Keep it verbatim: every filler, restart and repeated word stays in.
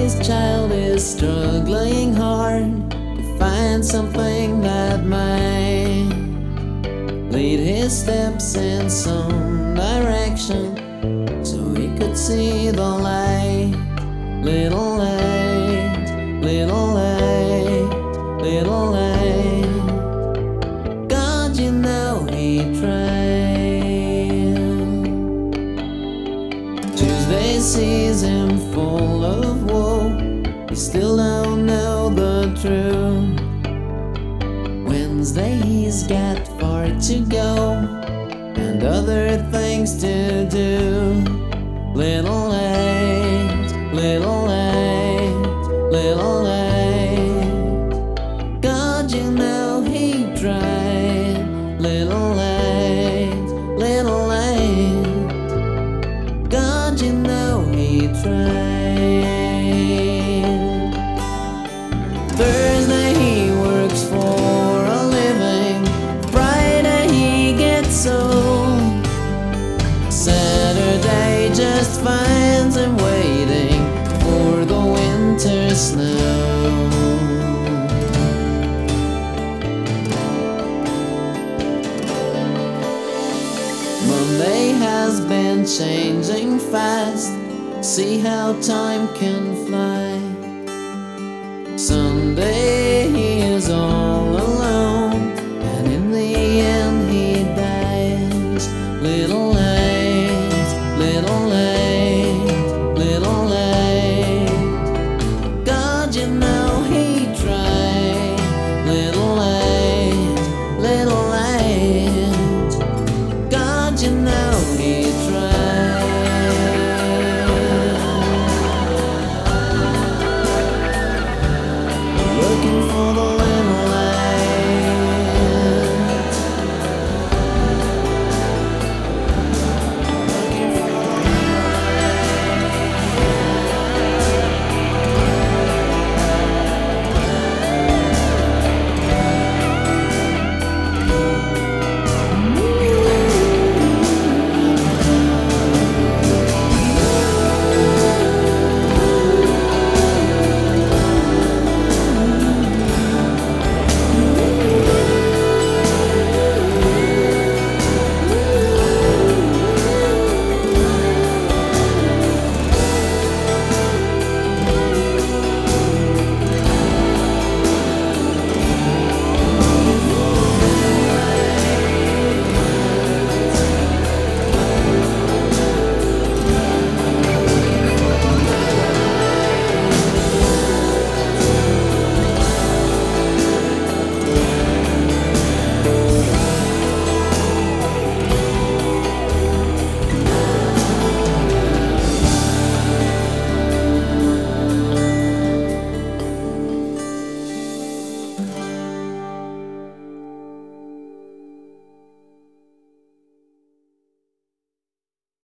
Tuesday's child is struggling hard to find something that might lead his steps in some direction, so he could see the light. Little light, little light, little light. God, you know he tried. Tuesday sees him full of woe. He still don't know the truth. Wednesday he's got far to go and other things to do. Little light, little light, little light. God, you know he tried. Little light, little light. God, you know he tried. Thursday he works for a living. Friday he gets home. Saturday just finds him waiting for the winter snow. Monday has been changing fast. See how time can fly.